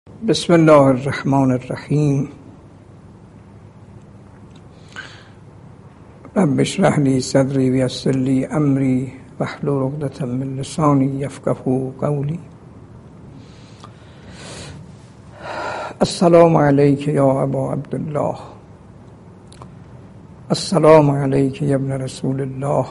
بسم الله الرحمن الرحیم. رب اشرح لی صدری ویسر لی امری واحلل عقدة من لسانی یفقهوا قولی. السلام علیک یا ابا عبدالله، السلام علیک یا ابن رسول الله،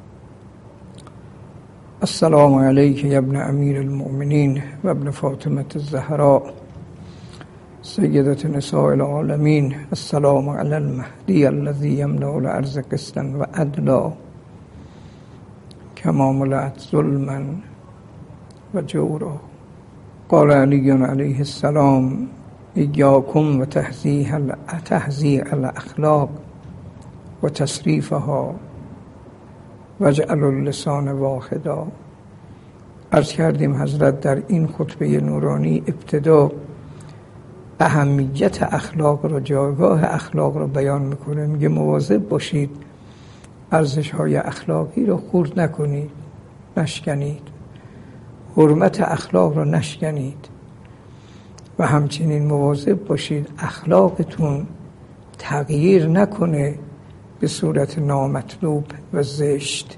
السلام علیک یا ابن امیر المؤمنین و ابن فاطمة الزهراء سیدة نساء العالمین. السلام علی المهدی الذی یملأ الارض قسطا و عدلا کما ملأت ظلما و جورا. قال علی علیه السلام ایاکم و تهزیع الاخلاق و تصریفها واجعلوا اللسان واحدا. عرض کردیم حضرت در این خطبه نورانی ابتدا اهمیت اخلاق را، جایگاه اخلاق را بیان میکنه. میگه مواظب باشید ارزش‌های اخلاقی را خرد نکنید، نشکنید، حرمت اخلاق را نشکنید و همچنین مواظب باشید اخلاقتون تغییر نکنه به صورت نامطلوب و زشت.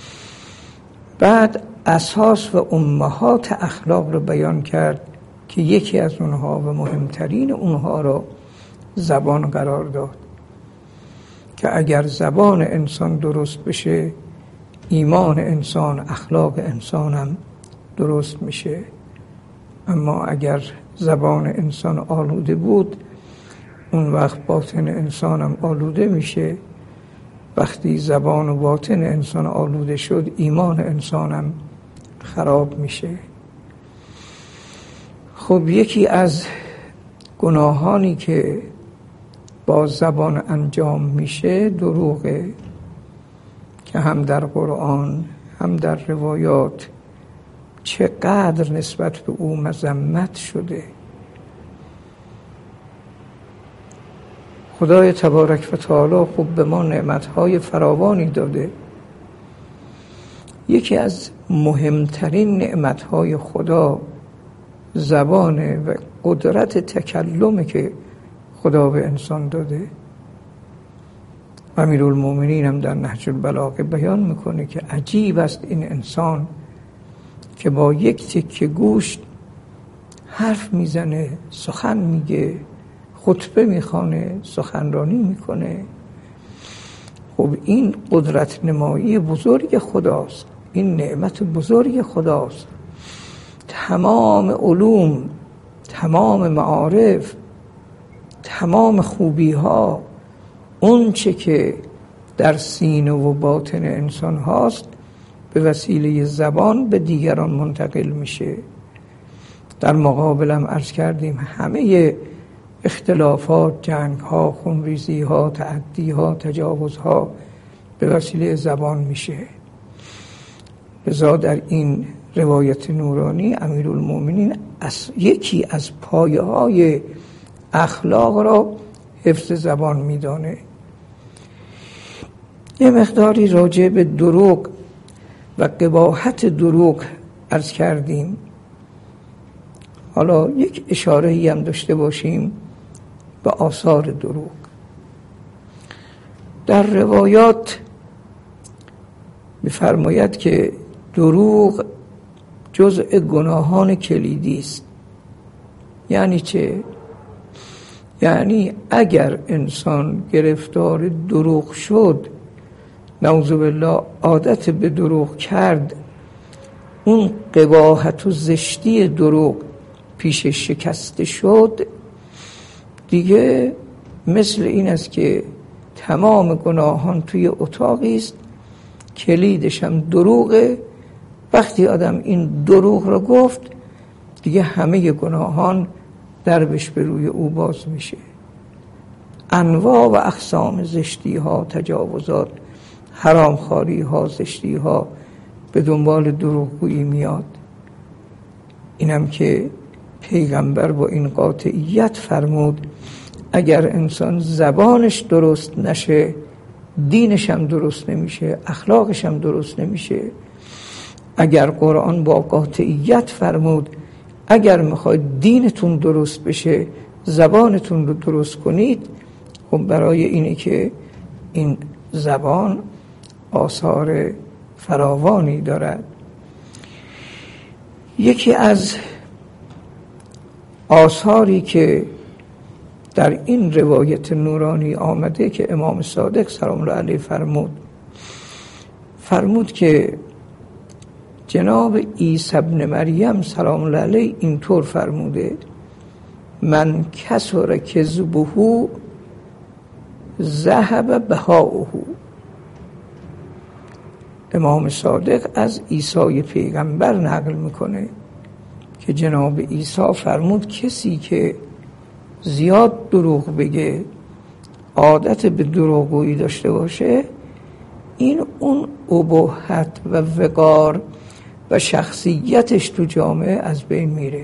بعد اساس و امهات اخلاق را بیان کرد که یکی از اونها و مهمترین اونها را زبان قرار داد که اگر زبان انسان درست بشه ایمان انسان، اخلاق انسان هم درست میشه. اما اگر زبان انسان آلوده بود اون وقت باطن انسان هم آلوده میشه. وقتی زبان و باطن انسان آلوده شد ایمان انسان هم خراب میشه. خب یکی از گناهانی که با زبان انجام میشه دروغه که هم در قرآن هم در روایات چقدر نسبت به او مذمت شده. خدای تبارک و تعالی خب به ما نعمتهای فراوانی داده. یکی از مهمترین نعمتهای خدا زبانه و قدرت تکلمه که خدا به انسان داده. امیرالمومنین هم در نهج البلاغه بیان میکنه که عجیب است این انسان که با یک تکه گوشت حرف میزنه، سخن میگه، خطبه میخوانه، سخنرانی میکنه. خب این قدرت نمایی بزرگ خداست، این نعمت بزرگ خداست. تمام علوم، تمام معارف، تمام خوبی ها، اون چه که در سینه و باطن انسان هاست به وسیله زبان به دیگران منتقل میشه. در مقابل هم عرض کردیم همه اختلافات، جنگ ها، خونریزی ها، تعدی ها، تجاوز ها به وسیله زبان میشه. لذا در این روایت نورانی امیرالمومنین یکی از پایه های اخلاق را حفظ زبان میدانه. یه مقداری راجع به دروغ و قباحت دروغ عرض کردیم. حالا یک اشاره‌ای هم داشته باشیم به آثار دروغ. در روایات می‌فرماید که دروغ جزء گناهان کلیدی است. یعنی چه؟ یعنی اگر انسان گرفتار دروغ شد، نعوذ بالله عادت به دروغ کرد، اون قباحت و زشتی دروغ پیش شکسته شد، دیگه مثل این است که تمام گناهان توی اتاقی است، کلیدش هم دروغه. وقتی آدم این دروغ را گفت دیگه همه گناهان دربش به روی او باز میشه. انواع و اقسام زشتی ها، تجاوزات، حرامخواری ها، زشتی ها به دنبال دروغگویی میاد. اینم که پیغمبر با این قاطعیت فرمود اگر انسان زبانش درست نشه دینش هم درست نمیشه، اخلاقش هم درست نمیشه. اگر قرآن با قاطعیت فرمود اگر میخواید دینتون درست بشه، زبانتون رو درست کنید، خب برای اینه که این زبان آثار فراوانی دارد. یکی از آثاری که در این روایت نورانی آمده که امام صادق سلام الله علیه فرمود که جناب عیسی ابن مریم سلام الله علیه اینطور فرموده: من کسر کذبه ذهب بهاؤه. امام صادق از عیسی پیغمبر نقل میکنه که جناب عیسی فرمود کسی که زیاد دروغ بگه، عادت به دروغگویی داشته باشه، این اون ابهت و وقار و شخصیتش تو جامعه از بین میره.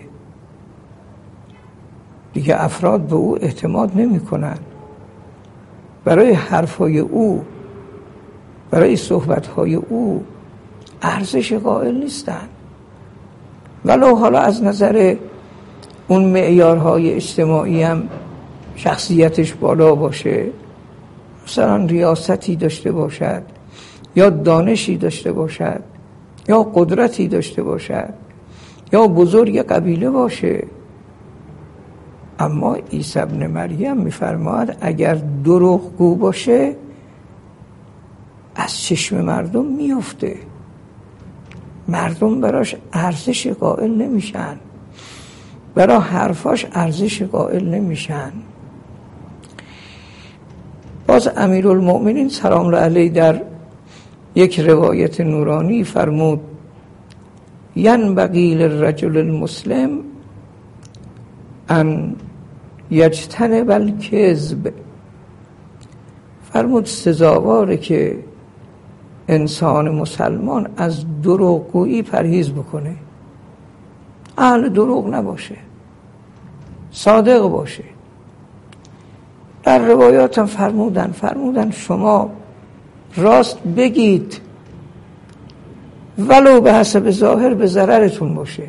دیگه افراد به او اعتماد نمی کنن، برای حرفای او، برای صحبتهای او ارزش قائل نیستن، ولو حالا از نظر اون معیارهای اجتماعی هم شخصیتش بالا باشه، مثلا ریاستی داشته باشد یا دانشی داشته باشد یا قدرتی داشته باشد یا بزرگ قبیله باشه. اما عیسی ابن مریم میفرماد اگر دروغگو باشه از چشم مردم میفته، مردم براش ارزش قائل نمیشن، برای حرفاش ارزش قائل نمیشن. باز امیرالمؤمنین سلام الله علیه در یک روایت نورانی فرمود: ینبغی للرجل المسلم ان یجتنب الکذب. فرمود سزاواره که انسان مسلمان از دروغگویی پرهیز بکنه، اهل دروغ نباشه، صادق باشه. در روایات هم فرمودن شما راست بگید ولو به حسب ظاهر به ضررتون باشه،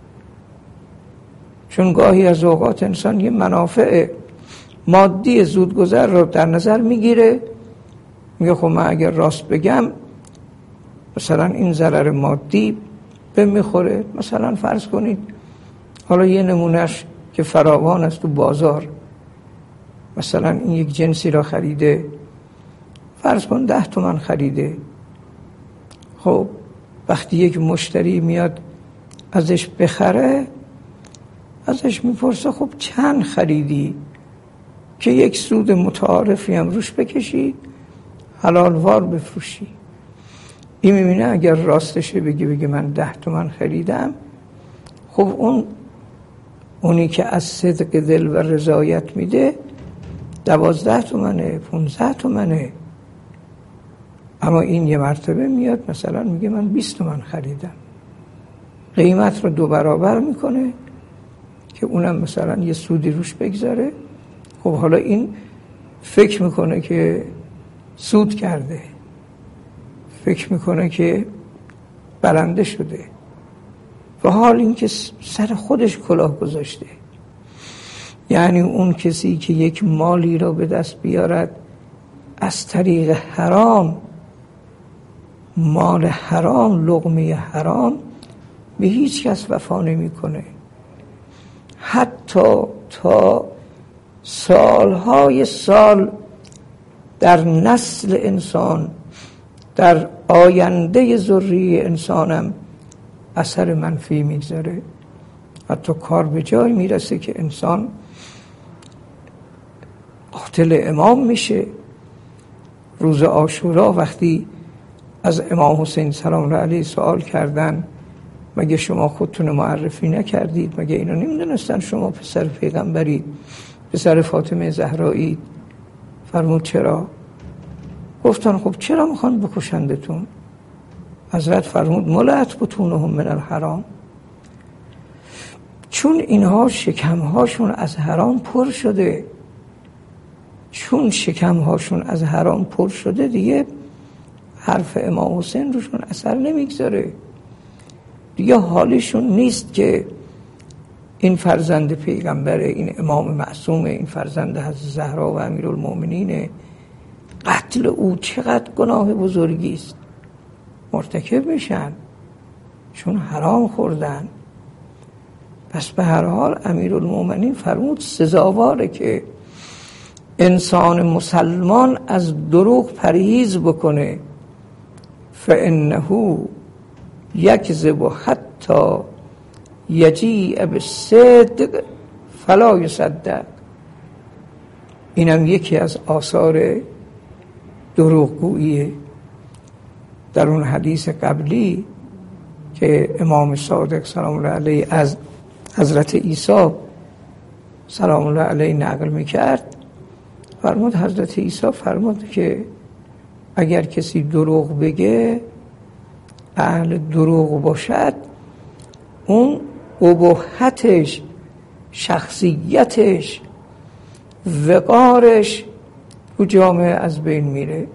چون گاهی از اوقات انسان یه منافع مادی زودگذر رو در نظر میگیره، میگه خب من اگر راست بگم مثلا این ضرر مادی به میخوره. مثلا فرض کنید حالا یه نمونهش که فراوان است تو بازار، مثلا این یک جنسی را خریده، فرض کن 10 تومن خریده. خب وقتی یک مشتری میاد ازش بخره، ازش میپرسه خب چند خریدی، که یک سود متعارفی هم روش بکشی، حلال وار بفروشی. این میبینه اگر راستشه بگه من 10 تومن خریدم، خب اونی که از صدق دل و رضایت میده 12 تومنه 15 تومنه. اما این یه مرتبه میاد مثلا میگه من 20 تومن خریدم، قیمت رو 2 برابر میکنه که اونم مثلا یه سودی روش بگذاره. خب حالا این فکر میکنه که سود کرده، فکر میکنه که برنده شده، و حال این که سر خودش کلاه گذاشته. یعنی اون کسی که یک مالی را به دست بیارد از طریق حرام، مال حرام، لقمه حرام، به هیچ کس وفا نمیکنه. حتی تا سالهای سال در نسل انسان، در آینده ذریه انسانم اثر منفی میگذاره. حتی کار به جای میرسه که انسان قاتل امام میشه. روز عاشورا وقتی از امام حسین سلام الله علیه سوال کردن مگه شما خودتون معرفی نکردید؟ مگه اینا نمیدونستن شما پسر پیغمبرید، پسر فاطمه زهرایید؟ فرمود چرا؟ گفتن خب چرا میخوان بکشندتون؟ حضرت فرمود ملأت بطونهم من الحرام، چون اینها شکمهاشون از حرام پر شده. چون شکمهاشون از حرام پر شده دیگه حرف امام حسین روشون اثر نمیگذاره، دیگه حالشون نیست که این فرزند پیغمبر، این امام معصوم، این فرزند حضرت زهرا و امیرالمومنین، قتل او چقدر گناه بزرگی است. مرتکب میشن چون حرام خوردن. پس به هر حال امیرالمومنین فرمود سزاواره که انسان مسلمان از دروغ پرهیز بکنه. فانه یکذب حتی یجیء بالصدق فلا یصدق. اینم یکی از آثار دروغگوییه. در اون حدیث قبلی که امام صادق سلام الله علیه از حضرت عیسی سلام الله علیه نقل میکرد، فرمود حضرت عیسی فرمود که اگر کسی دروغ بگه، اهل دروغ باشد، اون ابهتش، شخصیتش، وقارش تو جامعه از بین میره.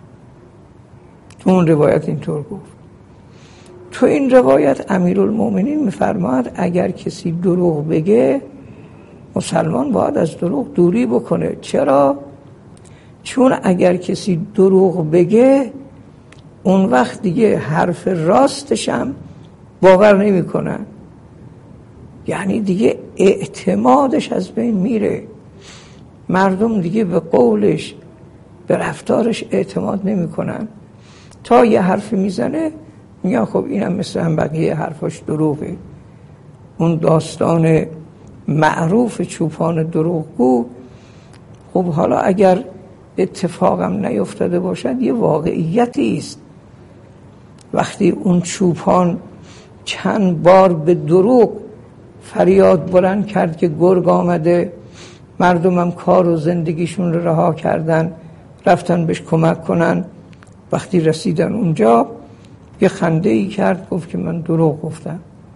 تو اون روایت اینطور گفت. تو این روایت امیرالمومنین میفرماد اگر کسی دروغ بگه، مسلمان باید از دروغ دوری بکنه. چرا؟ چون اگر کسی دروغ بگه، اون وقت دیگه حرف راستش هم باور نمی کنن. یعنی دیگه اعتمادش از بین میره. مردم دیگه به قولش، به رفتارش اعتماد نمی کنن. تا یه حرفی میزنه میگن خب اینم مثل هم بقیه حرفاش دروغه. اون داستان معروف چوپان دروغگو، خب حالا اگر اتفاقم نیفتاده باشد یه واقعیتی است. وقتی اون چوپان چند بار به دروغ فریاد بلند کرد که گرگ آمده، مردمم کار و زندگیشون رو رها کردن رفتن بهش کمک کنن، وقتی رسیدن اونجا یه خنده ای کرد، گفت که من دروغ گفتم.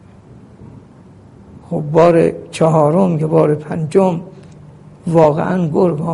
خب بار چهارم یا بار پنجم واقعا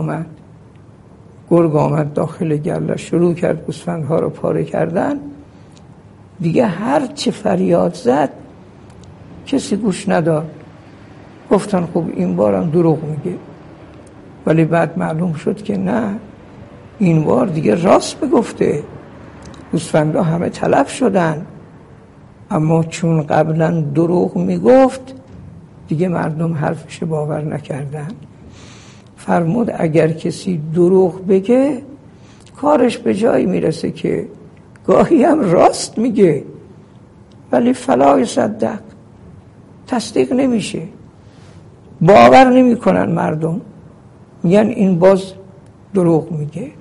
گرگ آمد داخل گله، شروع کرد گوسفندها رو پاره کردن. دیگه هر چه فریاد زد کسی گوش نداد. گفتن خب این بارم دروغ میگه. ولی بعد معلوم شد که نه، این بار دیگه راست بگفته. گوسفندها همه تلف شدن، اما چون قبلا دروغ میگفت دیگه مردم حرفش باور نکردن. فرمود اگر کسی دروغ بگه کارش به جایی میرسه که گاهی هم راست میگه ولی فلا یصدق، تصدیق نمیشه، باور نمیکنن مردم، میگن این باز دروغ میگه.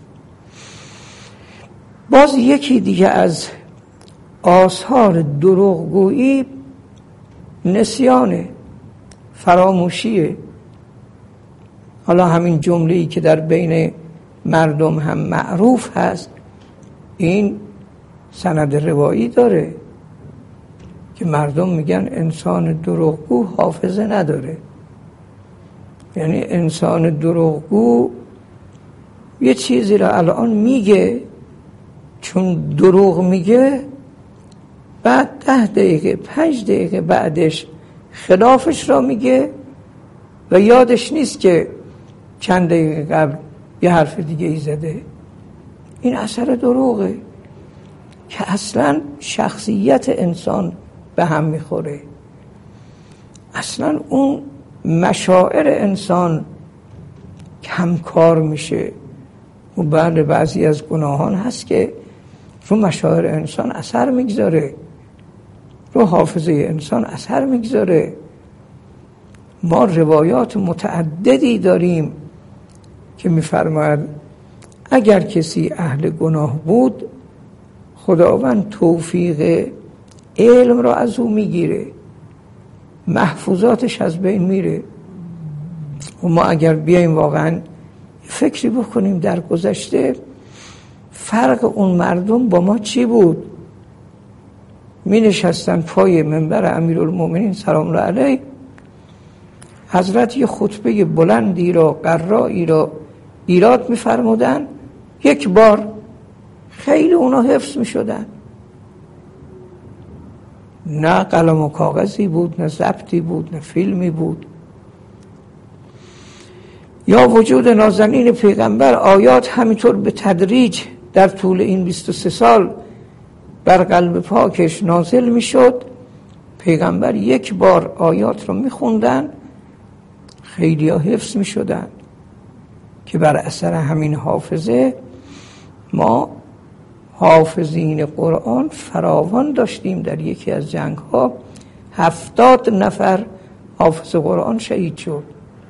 باز یکی دیگه از آثار دروغگویی نسیانه، فراموشیه. حالا همین جمله‌ای که در بین مردم هم معروف هست، این سند روایی داره که مردم میگن انسان دروغگو حافظه نداره. یعنی انسان دروغگو یه چیزی را الان میگه، چون دروغ میگه، بعد 10 دقیقه 5 دقیقه بعدش خلافش را میگه و یادش نیست که چند دقیقه قبل یه حرف دیگه ای زده. این اثر دروغه که اصلا شخصیت انسان به هم میخوره. اصلا اون مشاعر انسان کمکار میشه. و بعضی از گناهان هست که رو مشاعر انسان اثر میگذاره، رو حافظه انسان اثر میگذاره. ما روایات متعددی داریم که میفرماید اگر کسی اهل گناه بود، خداوند توفیق علم را از او میگیره، محفوظاتش از بین میره. و ما اگر بیاییم واقعا فکری بکنیم در گذشته، فرق اون مردم با ما چی بود؟ می نشستن پای منبر امیرالمومنین سلام الله علیه، حضرت یه خطبه بلندی را، قرایی را ایراد می فرمودن، یک بار خیلی اونا حفظ می شدن. نه قلم و کاغذی بود، نه ضبطی بود، نه فیلمی بود. یا وجود نازنین پیغمبر، آیات همینطور به تدریج در طول این 23 سال بر قلب پاکش نازل می شد. پیغمبر یک بار آیات رو می خوندن، خیلی ها حفظ می شدن که بر اثر همین حافظه ما حافظین قرآن فراوان داشتیم. در یکی از جنگ ها 70 نفر حافظ قرآن شهید شد.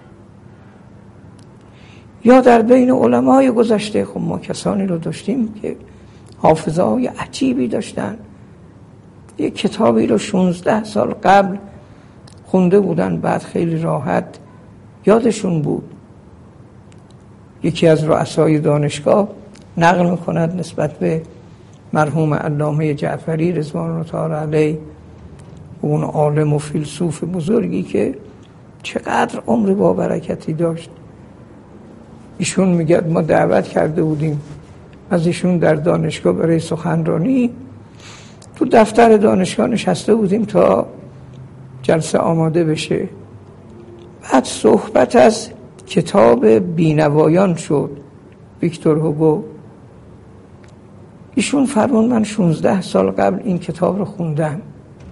یا در بین علمای گذشته خب ما کسانی رو داشتیم که حافظه های عجیبی داشتن. یک کتابی رو 16 سال قبل خونده بودن، بعد خیلی راحت یادشون بود. یکی از رؤسای دانشگاه نقل میکند نسبت به مرحوم علامه جعفری رضوان الله تعالی علیه، اون عالم و فیلسوف بزرگی که چقدر عمر با برکتی داشت. ایشون میگه ما دعوت کرده بودیم از ایشون در دانشگاه برای سخنرانی، تو دفتر دانشگاه نشسته بودیم تا جلسه آماده بشه. بعد صحبت از کتاب بینوایان شد، ویکتور هوگو. ایشون فرمون من 16 سال قبل این کتاب رو خوندم.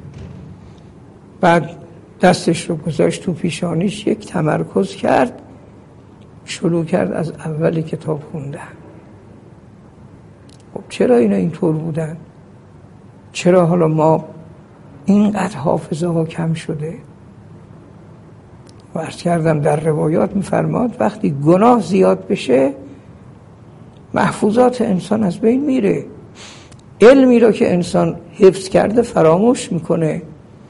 بعد دستش رو گذاشت تو پیشانیش، یک تمرکز کرد، شروع کرد از اول کتاب خوندن. خب چرا اینا اینطور بودن؟ چرا حالا ما اینقدر حافظه ها کم شده؟ و عرض کردم در روایات میفرماد وقتی گناه زیاد بشه محفوظات انسان از بین میره. علمی رو که انسان حفظ کرده فراموش میکنه.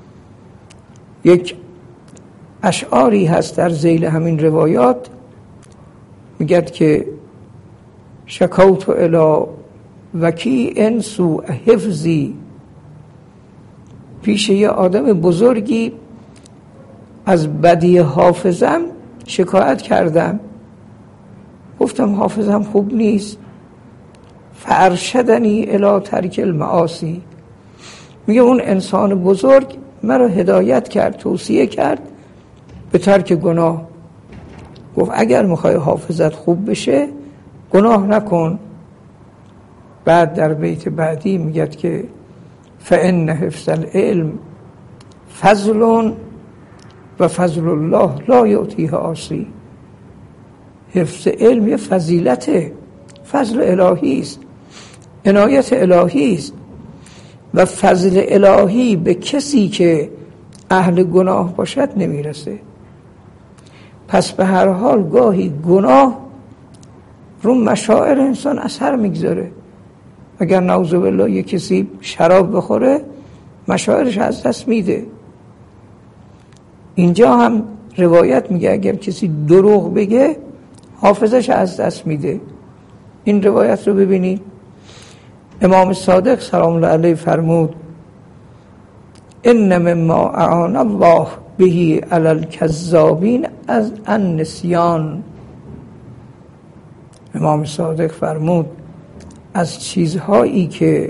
یک اشعاری هست در ذیل همین روایات، میگه که شکوت الی وکیع سوء حفظی، پیش یه آدم بزرگی از بدی حافظم شکایت کردم، گفتم حافظم خوب نیست. فارشدنی الی ترک المعاصی، میگه اون انسان بزرگ مرا هدایت کرد، توصیه کرد به ترک گناه. گفت اگر میخوای حافظت خوب بشه گناه نکن. بعد در بیت بعدی میگه که فإن حفظ العلم فضل و فضل الله لا یعطیه عاصی. حفظ علم یه فضیلته، فضل الهی است، عنایت الهی است و فضل الهی به کسی که اهل گناه باشد نمیرسه. پس به هر حال گاهی گناه رو مشاعر انسان اثر میگذاره. اگر نعوذ بالله یک کسی شراب بخوره مشاعرش از دست میده. اینجا هم روایت میگه اگر کسی دروغ بگه حافظش از دست میده. این روایت رو ببینید. امام صادق سلام الله علیه فرمود ان مما اعان الله به علی الکذابین از النسیان. امام صادق فرمود از چیزهایی که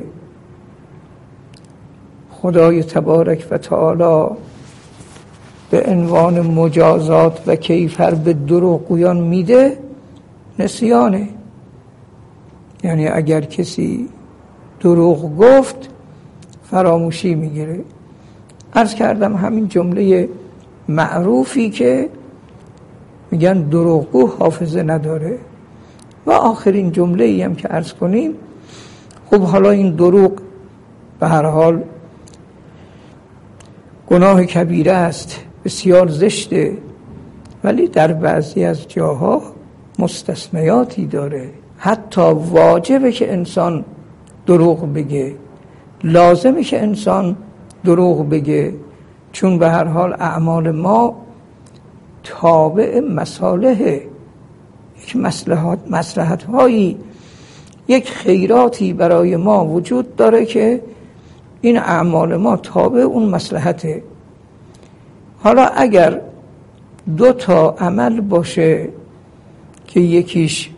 خدای تبارک و تعالی به عنوان مجازات و کیفر به دروغگویان میده نسیانه. یعنی اگر کسی دروغ گفت فراموشی میگیره. عرض کردم همین جمله معروفی که میگن دروغگو حافظه نداره. و آخرین جمله ای هم که عرض کنیم، خب حالا این دروغ به هر حال گناه کبیره است، بسیار زشته، ولی در بعضی از جاها مستثنیاتی داره. حتی واجبه که انسان دروغ بگه، لازمه که انسان دروغ بگه، چون به هر حال اعمال ما تابع مصالحه. یک مصلحت هایی، یک خیراتی برای ما وجود داره که این اعمال ما تابع اون مصلحته. حالا اگر 2 تا عمل باشه که یکیش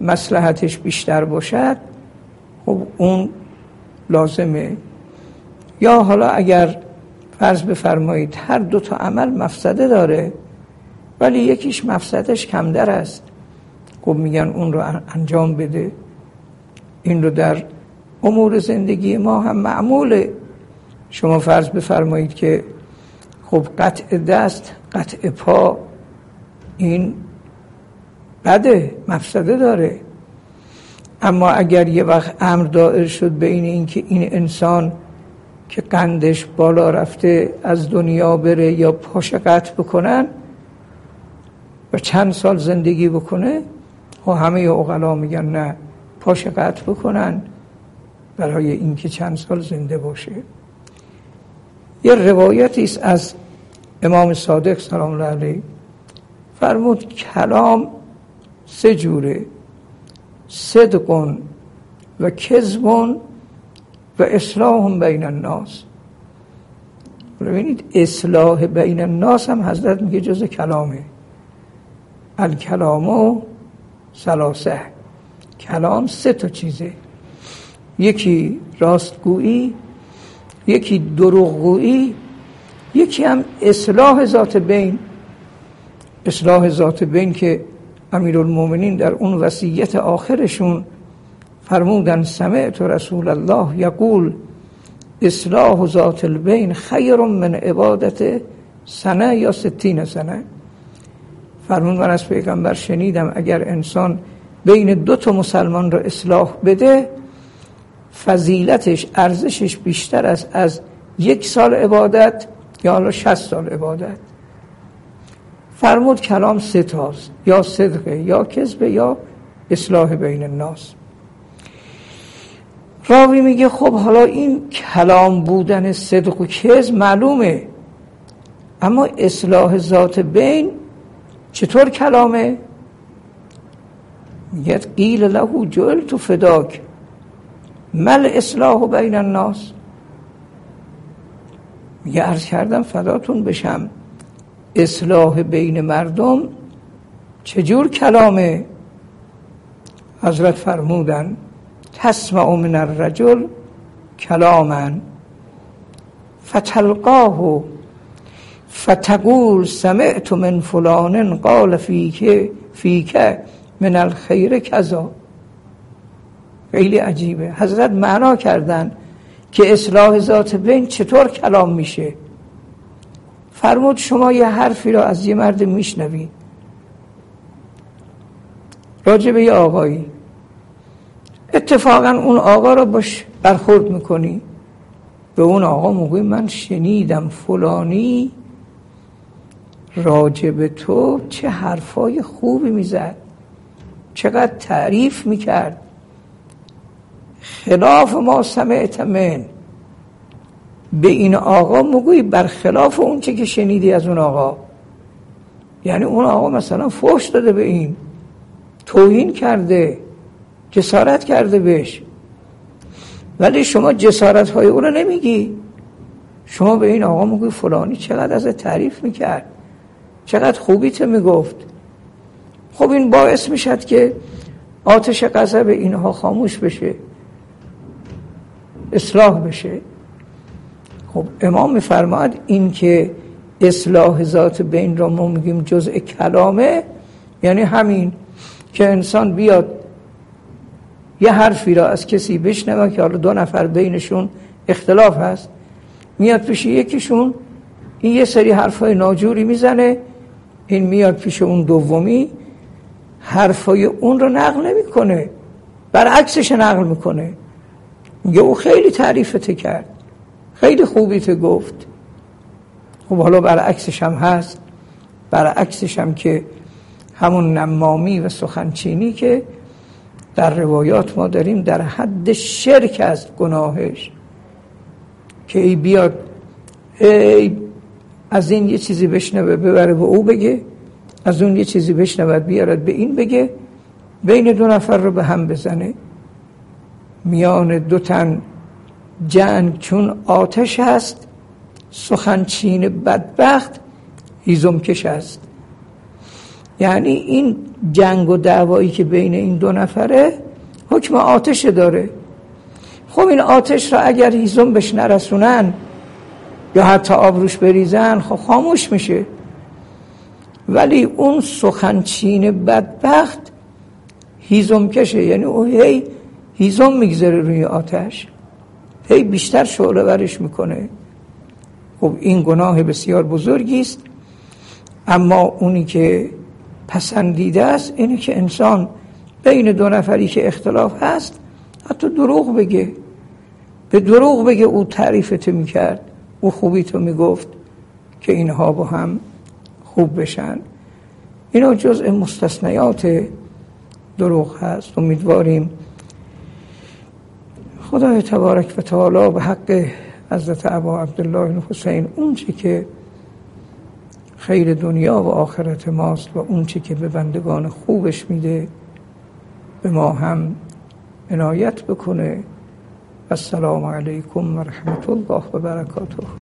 مصلحتش بیشتر باشد، خب اون لازمه. یا حالا اگر فرض بفرمایید هر دو تا عمل مفسده داره ولی یکیش مفسدش کمتر است، خب میگن اون رو انجام بده. این رو در امور زندگی ما هم معموله. شما فرض بفرمایید که خب قطع دست، قطع پا، این بده، مفسده داره. اما اگر یه وقت امر دائر شد بین این که این انسان که قندش بالا رفته از دنیا بره یا پاش قطع بکنن و چند سال زندگی بکنه، و همه عقلا میگن نه، پاش قطع بکنن برای این که چند سال زنده باشه. یه روایتی است از امام صادق سلام الله علیه، فرمود کلام سه جوره: صدق و کذب و اصلاح بین الناس. ببینید اصلاح بین الناس هم حضرت میگه جز کلامه. الکلام ثلاثه، کلام سه تا چیزه: یکی راستگویی، یکی دروغگویی، یکی هم اصلاح ذات بین. اصلاح ذات بین که امیرالمومنین در اون وصیت آخرشون فرمودن سمعت رسول الله یقول اصلاح ذات البین خیر من عبادت سنه یا 60 سنه. فرمود من از پیغمبر شنیدم اگر انسان بین دو تا مسلمان را اصلاح بده، فضیلتش، ارزشش بیشتر است از 1 سال عبادت یا حالا 60 سال عبادت. فرمود کلام سه تاست: یا صدقه، یا کذب، یا اصلاح بین الناس. راوی میگه خب حالا این کلام بودن صدق و کذب معلومه، اما اصلاح ذات بین چطور کلامه؟ میگه قیل له جعلت فداک مل اصلاح بین الناس. میگه عرض کردم فداتون بشم، اصلاح بین مردم چجور کلامه؟ حضرت فرمودن تسمع من الرجل کلاما فتلقاه فتقول سمعت من فلان قال فیک من الخیر کذا. خیلی عجیبه. حضرت معنا کردن که اصلاح ذات بین چطور کلام میشه. فرمود شما یه حرفی را از یه مرد میشنوی راجع به یه آقایی، اتفاقا اون آقا را باش برخورد میکنی، به اون آقا میگوی من شنیدم فلانی راجع به تو چه حرفای خوبی میزد، چقدر تعریف میکرد، خلاف ما سمعت من. به این آقا میگوی برخلاف اون چه که شنیدی از اون آقا. یعنی اون آقا مثلا فحش داده به این، توهین کرده، جسارت کرده بهش، ولی شما جسارت های اون رو نمیگی. شما به این آقا میگوی فلانی چقدر ازت تعریف میکرد، چقدر خوبیت میگفت. خب این باعث میشد که آتش غضب اینها خاموش بشه، اصلاح بشه. خب امام میفرماد این که اصلاح ذات بین را ما میگیم جزء کلامه، یعنی همین که انسان بیاد یه حرفی را از کسی بشنوه که حالا 2 نفر بینشون اختلاف هست، میاد پیش یکیشون این یه سری حرفای ناجوری میزنه، این میاد پیش اون دومی حرفای اون رو نقل نمیکنه، برعکسش نقل میکنه، میگه او خیلی تعریفت کرد، خیلی خوبیت گفت. خب حالا برعکسش هم هست، برعکسش هم که همون نمامی و سخنچینی که در روایات ما داریم در حد شرک است گناهش، که ای بیاد از این یه چیزی بشنوه ببره به او بگه، از اون یه چیزی بشنوه بیارد به این بگه، بین 2 نفر رو به هم بزنه. میان 2 تن جنگ چون آتش است، سخنچین بدبخت هیزم کش است. یعنی این جنگ و دعوایی که بین این 2 نفره حکم آتش داره. خب این آتش را اگر هیزم بهش نرسونن یا حتی آب روش بریزن خب خاموش میشه. ولی اون سخنچین بدبخت هیزم کشه، یعنی او هی هیزم میگذاره روی آتش، هی بیشتر شعله ورش میکنه. خب این گناه بسیار بزرگی است. اما اونی که پسندیده است اینه که انسان بین دو نفری که اختلاف هست حتی دروغ بگه، به دروغ بگه او تعریفت میکرد، او خوبیتو میگفت که اینها با هم خوب بشن. اینا جزء مستثنیات دروغ هست. امیدواریم خدای تبارک و تعالی به حق حضرت ابا عبدالله الحسین اون چی که خیر دنیا و آخرت ماست و اون چی که به بندگان خوبش میده به ما هم عنایت بکنه. السلام علیکم و رحمت الله و برکاته.